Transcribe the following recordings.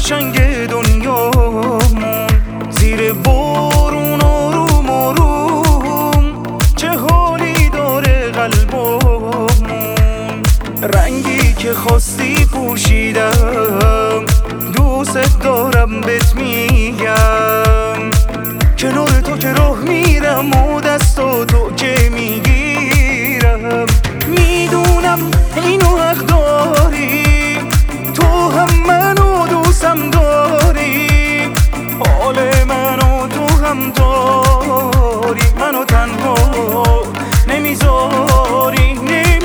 قشنگ دنیامون، زیر بارون آروم آروم چه حالی داره قلبمون. رنگی که خواستی پوشیدم، دوست دارم بهت میگم. کنار تو که راه میرم و دستا تو که میگیرم. میدونم اینو حق داری، تو هم منو دوستم داری، حال منو تو هم داری، منو تنها نمیذاری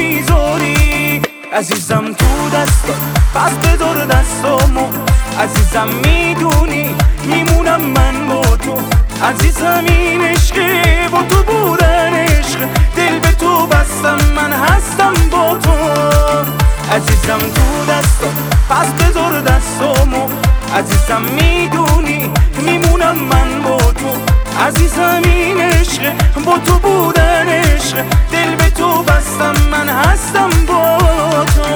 عزیزم تو دستا، پس بذار دستامو عزیزم. میدونی میمونم من با تو عزیزم، این عشقه با تو بودن عشق، دل به تو بستم من هستم با تو عزیزم تو دستا، پس بذار دستامو عزیزم. میدونی میمونم من با تو عزیزم، این عشق با تو بودن عشق، دل به تو بستم من هستم با تو.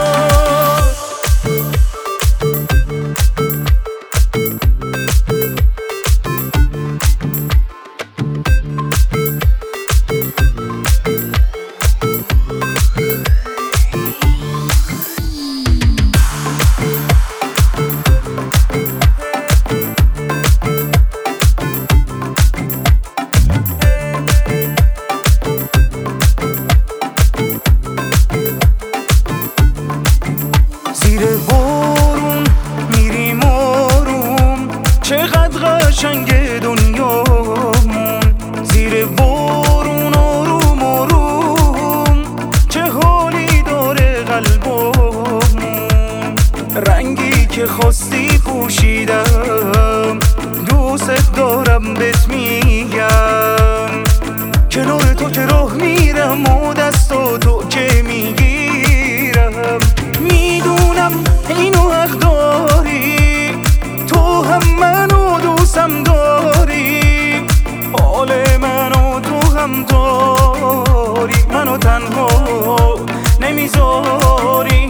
زیر بارون میریم آروم، چقدر قشنگ دنیامون، زیر بارون آروم آروم چه حالی داره قلبمون. رنگی که خواستی پوشیدم، دوست دارم بهت میگم. کنار تو که راه میرم و دستا تو که میگیرم. میدونم اینو حق داری، تو هم منو دوستم داری، حال منو تو هم داری، منو تنها نمیذاری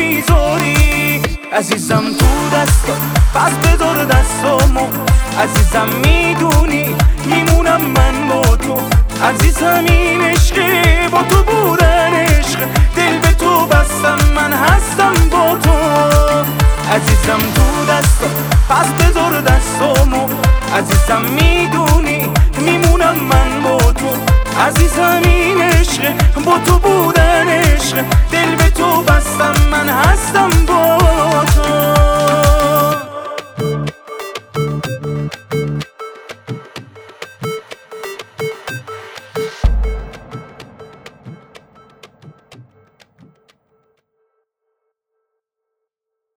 عزیزم تو دستا، پس بذار دستامو عزیزم. میدونی میمونم من با تو عزیزم، این عشقه با تو بودن عشق، دل به تو بستم من هستم با تو عزیزم تو دستا، پس بذار دستامو عزیزم. میدونی میمونم من با تو عزیزم، این عشق با تو بودن عشق، دل به تو بستم من هستم